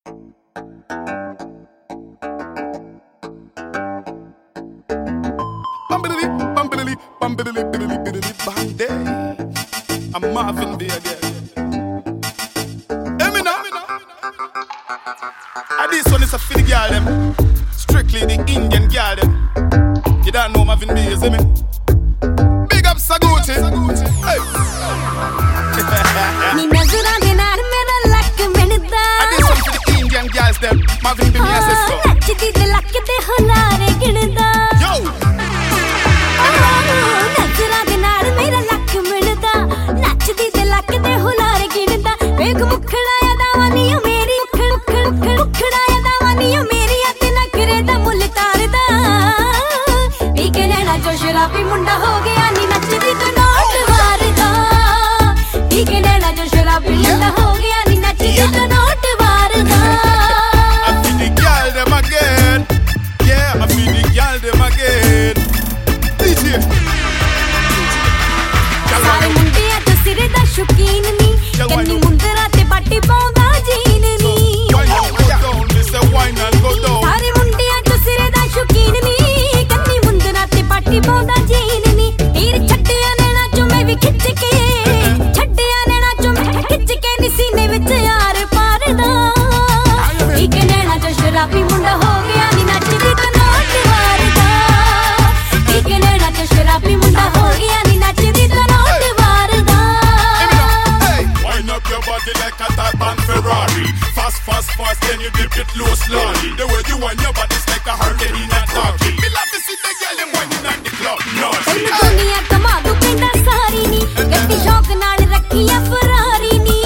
I'm Marvin B again. Hear me now. And this one is a for the girl them, strictly the Indian girl them. You don't know Marvin B, you see me? Big up Saguti. Hey. And this one for the Indian girls them, Marvin B, me sister. Yo. शराबी मुंडा हो गया नी नचदी तो note वारदा ठीक है नैना जो शराबी मुंडा हो गया नी नचदी तो नोट वारदा I feel the girl them again. Yeah, I feel the girl them again. DJ सारे मुंडे तो सिरे दा शौकीन नी कन्नी मुंदरा ते बाटी पाउंदा जीन नी wine and go down. सारे मुंडे तो सिरे दा शौकीन नी कन्नी मुंदरा ते बाटी पाउंदा जीन नी तीर छड्डिया नैना चो मैं भी खिच के छड्डिया नैना चो मैं खिच के नी सीने विच यार पारदा ठीक है नैना जो शराबी मुंडा हो गया नी नचदी तो नोट वारदा ठीक है नैना जो शराबी मुंडा हो गया नी नचदी तो नोट वारदा Wind up your body like a type on Ferrari. Fast, fast, fast, then you dip it low slowly. The way you wind your body's like a hurricane in a talkie. Me love to see the girl them winding at the club. No, दुनिया कमा दू पिंडा सारी नी गड्डी शौक नाल रखिया Ferrari नी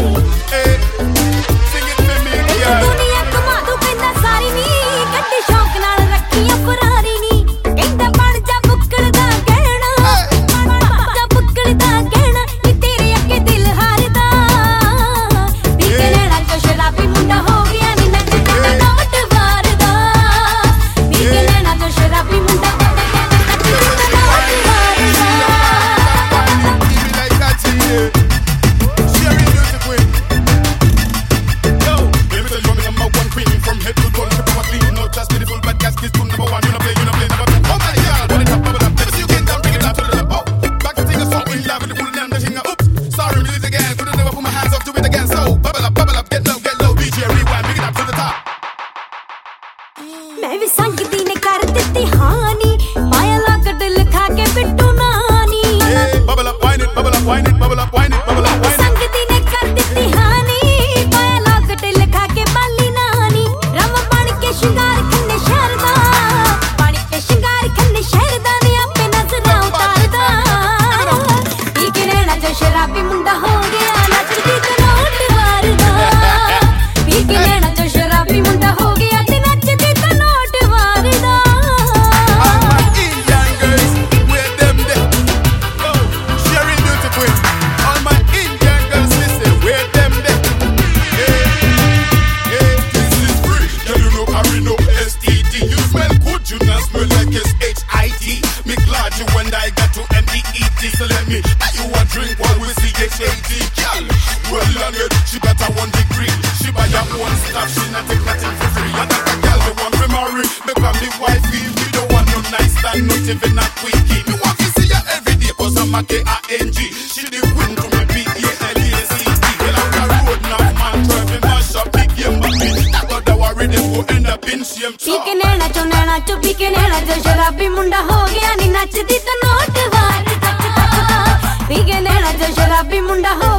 sing it to me, girl. दुनिया कमा दू पिंडा सारी नी गड्डी शौक नाल रखिया फरारी नी कहंदा बन जा बुक्कड़ दा गहना जा बुक्कड़ दा गहना नी तेरे अगे दिल हारदा ठीक है नैना जो शराबी मुंडा हो गया नी नचदा नोट वारदा ठीक है नैना जो शराबी मुंडा हो गया नी नचदा नोट वारदा Sherry Music Queen. Yo, let me tell you I'm number one queen from head to toe. Keep on clean, no just beautiful, but gas kiss to number one. You know play number two. Oh my God, when it up, bubble up. Let me see you get down, bring it up to the top. Oh, back to take a song in love with the cool and the thing. Oops, sorry, do it again. Couldn't never put my hands up, do it again. So bubble up, get low, DJ rewind, bring it up to the top. मैं भी संगती ने कर दित्ती हानी माया लाग दिल खा के बिट्टू नानी Bubble up, wine it, bubble up, wine it, bubble up, wine it, bubble up, wine it. संगती ने कर दित्ती हानी माया लाग दिल खा के बाली नानी रम बन के शिंगार खन्ने शहरदा बन के शिंगार खन्ने शहरदा ने आपे नजरां उतारदा ठीक है नैना जो शराबी मुंडा हो गया नचदी तो नोट वारदा ठीक है नैना जो शराबी मुंडा हो गया ते नचदी तो नोट वारदा All my Indian girls, where them there? Oh, Sherry Beauty Queen. All my Indian girls, listen, where them there? Hey, hey, this is free. Girl, you know I know STD. You smell good, you not smell like it's HIT. Me glad you and I got to MEET. So let me buy you a drink while we see HAD. Girl, well long it, she got a 1 degree. She buy her own stuff, she not take nothing for free. And that girl you want to marry, become me wifey. You don't want no nice stand, not even a quickie. Me want to see her every day, cause I'm a KING. She the queen to me BALACT. Well out the road now, man, driving mash up big game, but me that got the worry, them go end up in shame. पीके नैना चो पीके नैना जो शराबी मुंडा हो गया नी नचदी तो नोट वारदा पीके नैना जो शराबी मुंडा हो